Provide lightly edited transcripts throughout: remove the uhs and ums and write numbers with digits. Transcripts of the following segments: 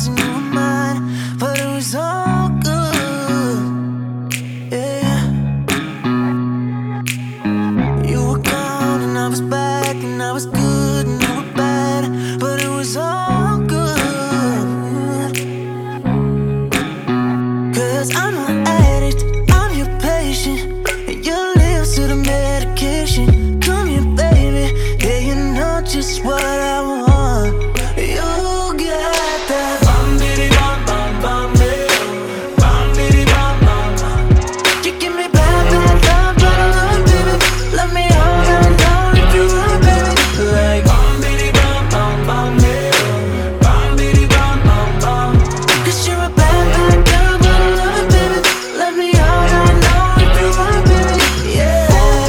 stars and you were mine, but it was all good. Yeah. You were gone and I was back, and I was good and you were bad, but it was all good. 'Cause I'm an addict, I'm your patient, and your lips to the medication. Come here, baby, yeah, you know just what I want. You got that bum biddy bum bum bum bum biddy bum bum bum. You give me bad love, but I love, baby. Let me hold on, down if you want, baby. Like bum biddy bum bum bum bum biddy bum bum bum. 'Cause you're a bad girl, but I love it, baby. Let me hold on, down if you want, baby. Yeah.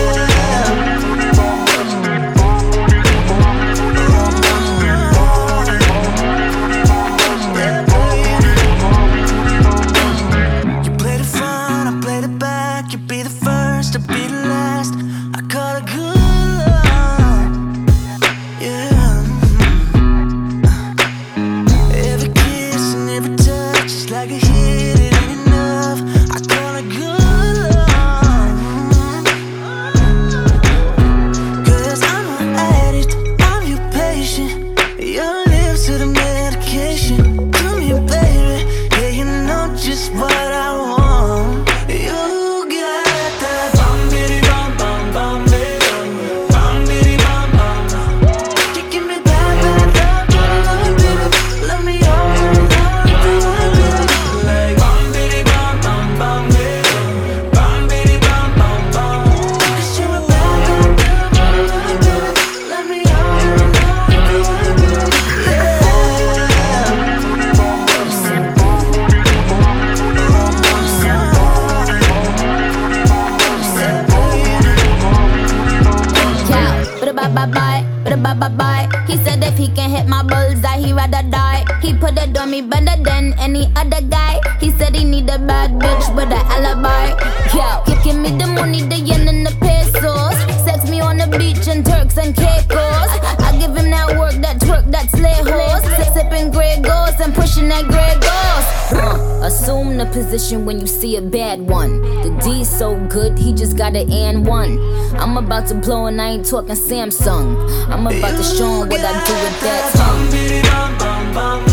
You played it front, I played it back. You be the first, I be the last. I call it good love. Yeah. Every kiss and every touch is like a hit, it ain't enough. I call it good love. 'Cause I'm an addict, I'm your patient, your lips to the medication. Come here, baby, yeah, you know just what I want. You got that bum biddy bum bum bum bum biddy bum bum bum. You give me that love, but I love it, baby. Let me hold on, down if you want, baby. Like bum biddy bum bum bum biddy bum bum bum. 'Cause you're a bad girl, but I love it, baby. Let me hold on, down if you want, baby. Bye. He said if he can hit my bullseye, he rather die. He put it on me better than any other guy. He said he need a bad bitch with an alibi. Yo, give me the money, the yen and the pesos. Sex me on the beach in Turks and Caicos. I give him that work, that twerk, that slay horse. Sipping Grey Goose and pushing that Grey Goose. Assume the position when you see a bad one. The D's so good, he just got an and one. I'm about to blow and I ain't talking Samsung. I'm about to show him what I do with that tongue.